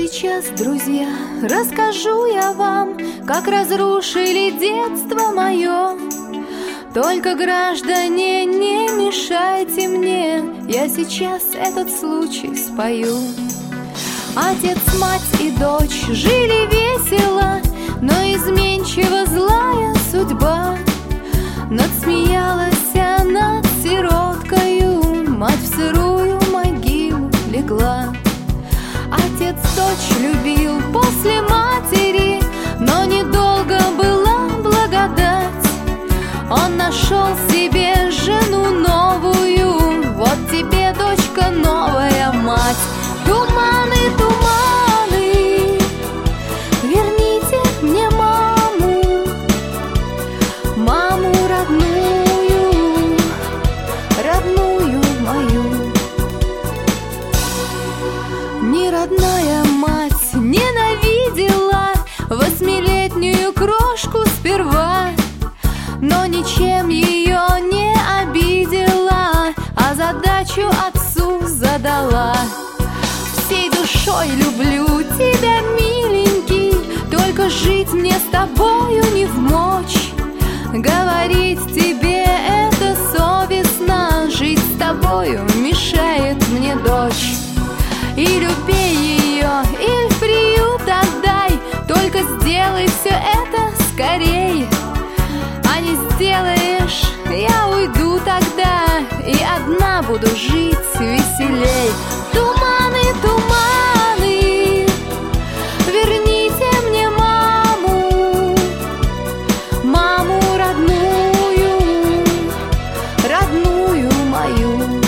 сейчас, друзья, расскажу я вам, как разрушили детство мое. Только, граждане, не мешайте мне, я сейчас этот случай спою. Отец, мать и дочь жили весело, но изменчива злая судьба. Надсмеялась над сироткою, мать в сырую могилу легла. Отец дочь любил после матери, но недолго была благодать. Он нашел себе жену новую, вот тебе, дочка, новая мать. Туманы, туманы, верните мне маму, маму родную, родную мою. Неродная мать ненавидела восьмилетнюю крошку сперва, но ничем ее не обидела, а задачу отцу задала. Всей душой люблю тебя, миленький, только жить мне с тобою не вмочь. Говорить тебе это совестно, жить с тобою мешает мне дочь. Или убей ее, или в приют отдай, только сделай все это скорей. А не сделаешь, я уйду тогда и одна буду жить веселей. Туманы, туманы, верните мне маму, маму родную, родную мою.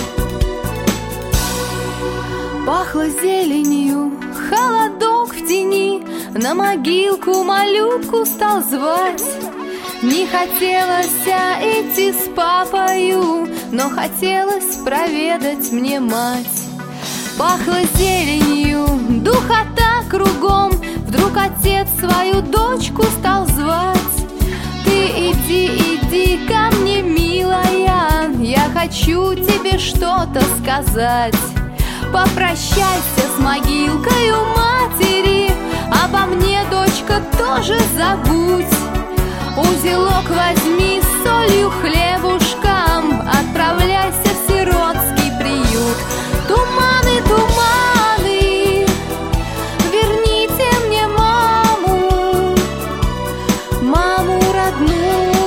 Пахло зеленью, холодок в тени, на могилку малютку стал звать. Не хотелось идти с папою, но хотелось проведать мне мать. Пахло зеленью, духота кругом, вдруг отец свою дочку стал звать. Ты иди, иди ко мне, милая, я хочу тебе что-то сказать. Попрощайся с могилкою матери, обо мне, дочка, тоже забудь. Узелок возьми с солью, хлебушком, отправляйся в сиротский приют. Туманы, туманы, верните мне маму, маму родную.